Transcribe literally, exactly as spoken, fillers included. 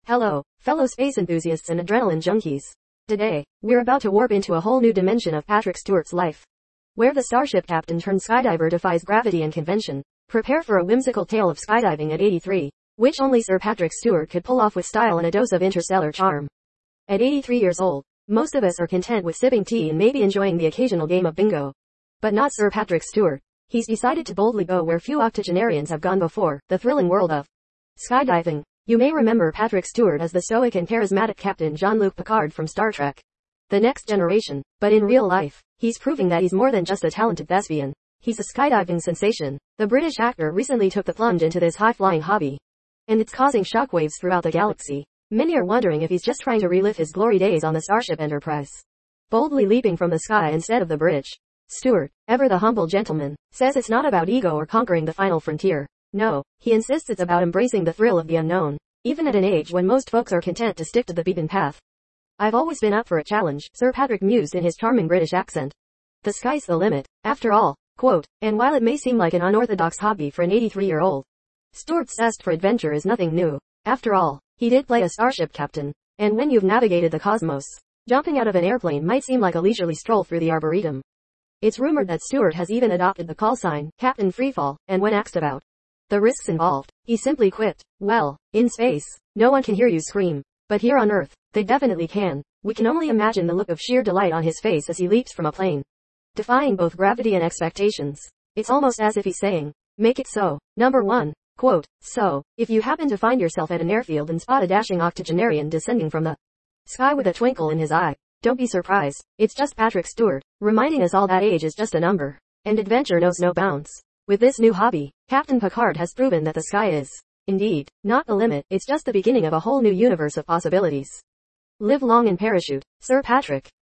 Hello, fellow space enthusiasts and adrenaline junkies. Today, we're about to warp into a whole new dimension of Patrick Stewart's life, where the starship captain turned skydiver defies gravity and convention. Prepare for a whimsical tale of skydiving at eighty-three, which only Sir Patrick Stewart could pull off with style and a dose of interstellar charm. At eighty-three years old, most of us are content with sipping tea and maybe enjoying the occasional game of bingo. But not Sir Patrick Stewart. He's decided to boldly go where few octogenarians have gone before, the thrilling world of skydiving. You may remember Patrick Stewart as the stoic and charismatic Captain Jean-Luc Picard from Star Trek: The Next Generation, but in real life, he's proving that he's more than just a talented thespian. He's a skydiving sensation. The British actor recently took the plunge into this high-flying hobby, and it's causing shockwaves throughout the galaxy. Many are wondering if he's just trying to relive his glory days on the Starship Enterprise, boldly leaping from the sky instead of the bridge. Stewart, ever the humble gentleman, says it's not about ego or conquering the final frontier. No, he insists it's about embracing the thrill of the unknown, even at an age when most folks are content to stick to the beaten path. I've always been up for a challenge, Sir Patrick mused in his charming British accent. The sky's the limit, after all, quote, and while it may seem like an unorthodox hobby for an eighty-three-year-old, Stewart's zest for adventure is nothing new. After all, he did play a starship captain, and when you've navigated the cosmos, jumping out of an airplane might seem like a leisurely stroll through the arboretum. It's rumored that Stewart has even adopted the call sign, Captain Freefall, and when asked about the risks involved, he simply quipped, well, in space, no one can hear you scream, but here on Earth, they definitely can. We can only imagine the look of sheer delight on his face as he leaps from a plane, defying both gravity and expectations. It's almost as if he's saying, make it so. Number one, quote, so, if you happen to find yourself at an airfield and spot a dashing octogenarian descending from the sky with a twinkle in his eye, don't be surprised. It's just Patrick Stewart, reminding us all that age is just a number, and adventure knows no bounds. With this new hobby, Captain Picard has proven that the sky is, indeed, not the limit. It's just the beginning of a whole new universe of possibilities. Live long and parachute, Sir Patrick.